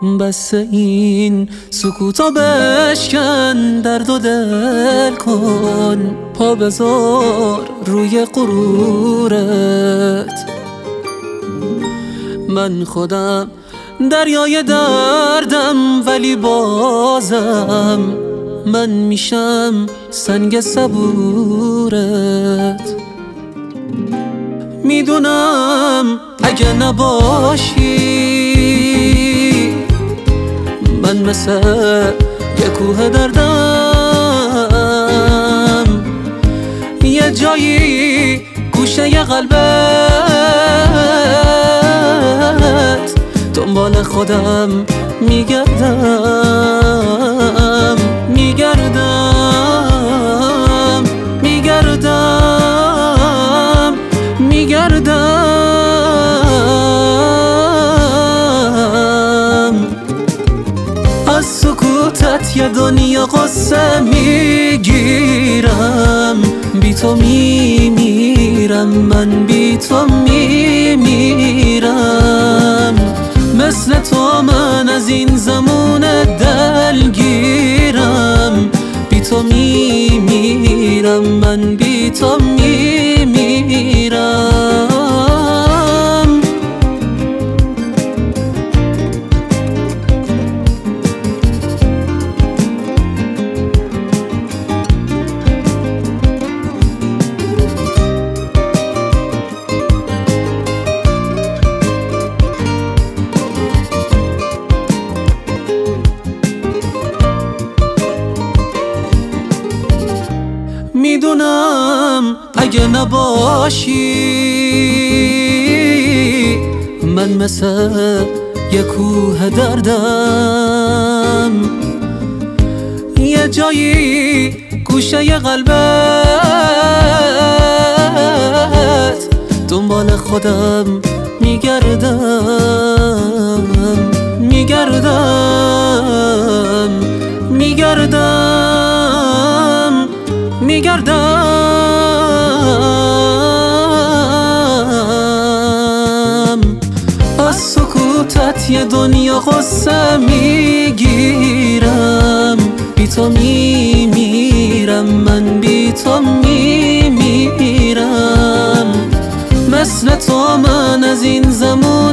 بس این سکوتا بشکن، درد و دل کن، پا بذار روی غرورت. من خودم دریای دردم، ولی بازم من میشم سنگ صبورت. میدونم اگه نباشی من مثل یه کوه دردم، یه جایی گوشه قلبت دنبال خودم میگردم میگردم میگردم میگردم. از سکوتت یه دنیا قصه میگیرم، بی تو میمیرم، من بی تو میمیرم. مثل تو من از این زمون دلگیرم، بی تو میمیرم، من بی تو میمیرم. میدونم اگه نباشی من مثل یه کوه دردم، یه جایی گوشه قلبت دنبال خودم میگردم میگردم میگردم میگردم. از سکوتت یه دنیا قصه میگیرم، بی تو میمیرم، من بی تو میمیرم. مثل تو من از این زمان